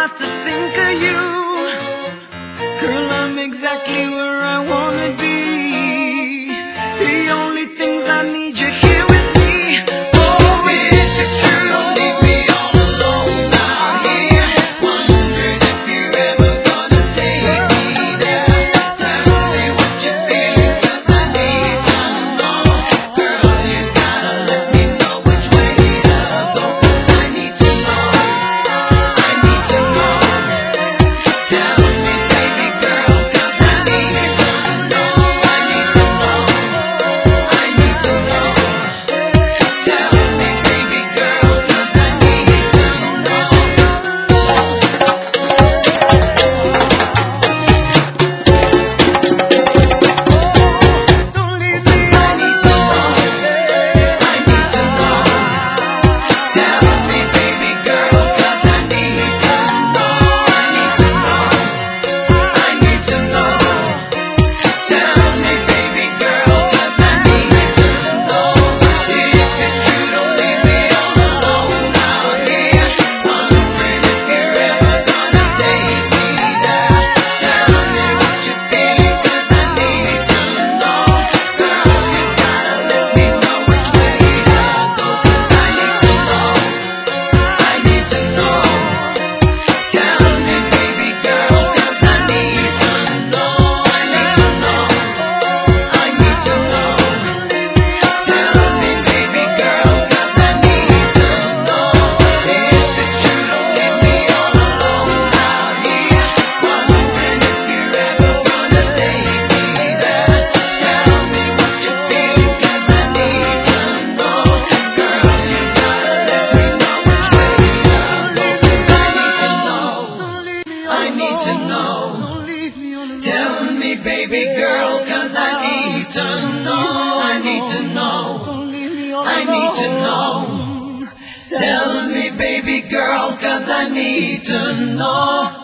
lot to think of you. Girl, I'm exactly where I wanna be. The only things I need you here with me. Oh, if it's true, don't leave me all alone out here, wondering if you're ever gonna take me there. Tell me what you're feeling, 'cause I need to know. Girl, you gotta let me know which way to go, 'cause I need to know. I need to know. Tell me, baby girl, 'cause I need to know. I need to know. I need to know. Tell me, baby girl, 'cause I need to know. Don't leave me. I need to know. I need to know. Tell me, baby girl, 'cause I need to know. I need to know. I need to know. Tell me, baby girl, 'cause I need to know. If it's true, don't leave me all alone out here, wondering if you're ever gonna take me there. Tell me what you're feeling, 'cause I need to know. Girl, you gotta let me know which way to go, 'cause I need to know. I need to know. Tell me, baby girl, 'cause I need to know. I need to know. I need to know. Tell me, baby girl, 'cause I need to know. If it's true, don't leave me all alone out here, wondering if you're ever gonna take me there. Tell me what you're feeling, 'cause I need to know. Girl, you gotta let me know which way to go, 'cause I need to know. I need to know. Tell me, baby girl, 'cause I need to know. I need to know. I need to know. Tell me, baby girl, 'cause I need to know.